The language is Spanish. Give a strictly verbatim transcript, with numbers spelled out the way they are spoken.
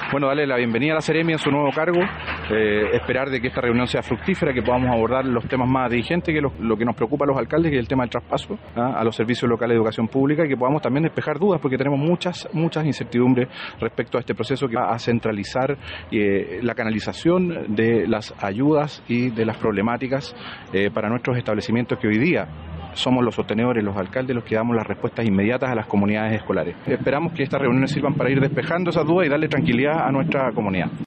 Bueno, darle la bienvenida a la Seremi en su nuevo cargo, eh, esperar de que esta reunión sea fructífera, que podamos abordar los temas más dirigentes, que lo, lo que nos preocupa a los alcaldes, que es el tema del traspaso ¿ah? a los servicios locales de educación pública, y que podamos también despejar dudas, porque tenemos muchas, muchas incertidumbres respecto a este proceso que va a centralizar eh, la canalización de las ayudas y de las problemáticas eh, para nuestros establecimientos que hoy día somos los sostenedores, los alcaldes, los que damos las respuestas inmediatas a las comunidades escolares. Esperamos que estas reuniones sirvan para ir despejando esas dudas y darle tranquilidad a nuestra comunidad.